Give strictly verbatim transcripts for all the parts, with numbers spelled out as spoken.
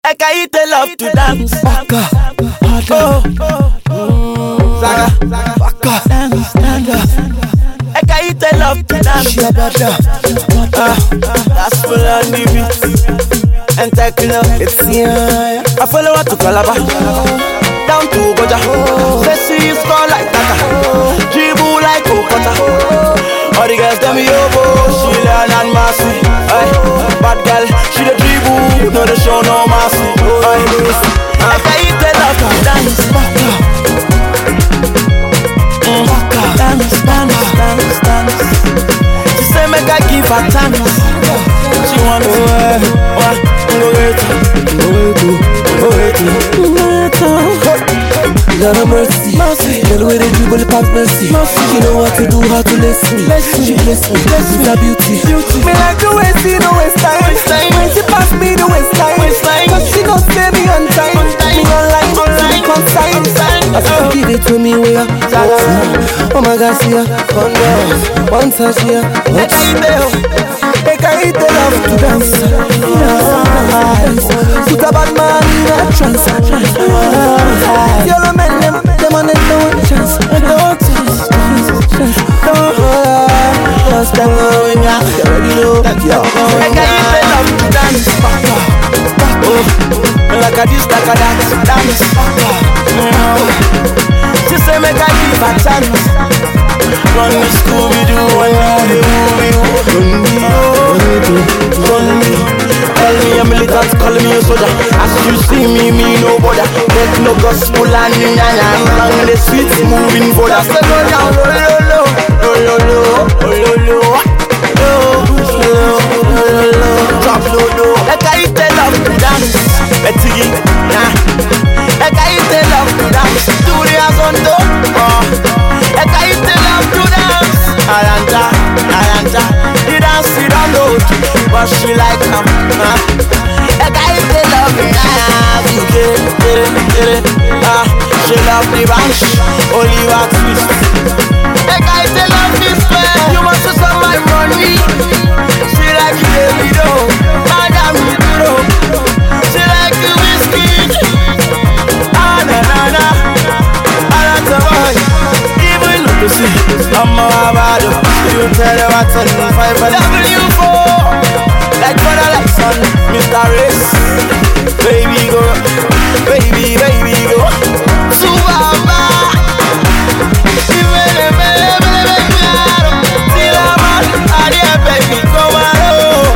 Ekaite love to dance. Baka, harder. Zaga, Baka, dance, dance. Ekaite love to dance. She a bada, Ah, that's full on the beat. And techno, it's yeah. I follow her to Calabar, down to Goja. Say she is called like Tata, dribble like Okota. All the girls them yobo, she learn and massy. Aye, bad girl, she the dribble, no the show no massy. Aye, Ekaite love to dance. Baka, Baka, Dance, dance, dance, dance. She say make I give her chance. She want to uh, uh, go wait, go wait, go wait, go wait. Lord of mercy, mercy. Girl with a dribble past mercy, mercy. She know what to do, how to listen. She bless me, bless me, her beauty. beauty. Me like the way she no waste time. When she pass me the waist time, cause she don't stay me on time. Me online, online, consign. I said give it to me where oh, oh my God, see ya. One dance, one touch here. Ekaite love to dance. Put a bad man in a trance. Yellow men, them, them on it, no chance. No chance. Don't just them going out. You already know. Ekaite love to dance. Oh, like a this, like a dance, dance. She say make I give a chance. Run me Scooby-Doo and run me, run me, run me. Tell me a militant, call me a soldier. As you see me, me no bother. Take no gospel and nyan rang the sweet moving border. So go down, lo lo lo, lo lo lo, lo lo lo, drop lo lo. Ekaite love to dance, Betty, nah. Ekaite love to dance, do the azondo. Ekaite love to dance, Alanta, Alanta. The dance she don't know, but she like them. Ekaite love to dance, you get it, get it, get it. Ah, she love the bunch, Oliver Twist. Ekaite love this way, you must have some my money. She like you, baby, though, Madam, you know. She like you, whiskey. Ah, na na na, Alanta boy. Even look to see, I'm a bad. You tell her what's on five and W four. Like brother, like son, Mister Race. Baby go, baby, baby go. Subamba. Even if I never claro, till I'm out, I dare baby come on.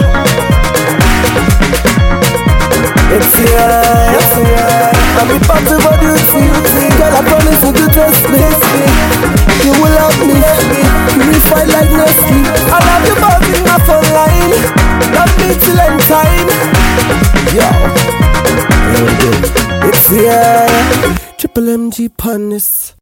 It's yeah, it's yeah. I'm about for duty. Girl, I promise you to trust me. You will love me. We fight like no sleep. I love you both in my phone line. Love me till end time. Yo, it's yeah. Triple M G Panis.